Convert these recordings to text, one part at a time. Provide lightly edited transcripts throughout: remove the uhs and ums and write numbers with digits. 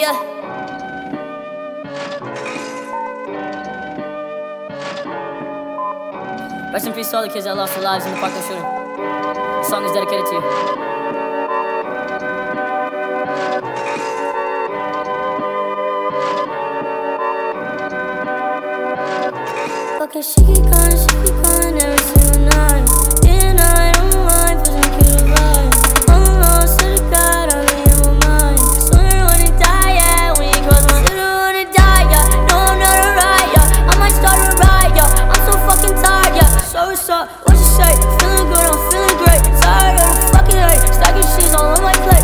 Yeah. Rest in peace to all the kids that lost their lives in the Parkland shooting. This song is dedicated to you. Okay, she keep calling every single night. And I don't mind, pushing cute advice. I'm lost to the God, I'm in my mind. So I don't wanna die, yeah, when you cross my line. I don't wanna die, yeah, no, I'm not a riot, yeah. I might start a riot, yeah. I'm so fucking tired, yeah. So what's up, what you say? Feeling good, I'm feeling great. Tired of the fucking hate, stacking shit all on my plate.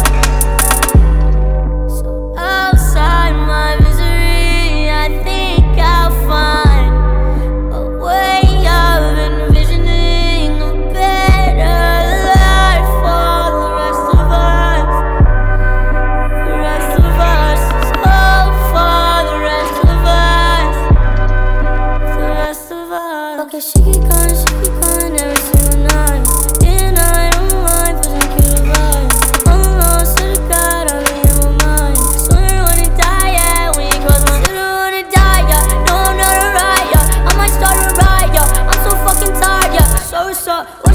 So outside my misery, I think I'll find she keep calling every single night. And I don't mind, pushing cute advice. I'm lost to the God, I'm in my mind. So I don't wanna die, yeah, when you cross my line. I don't wanna die, yeah, no, I'm not a riot, yeah. I might start a riot, yeah. I'm so fucking tired, yeah. So what's up?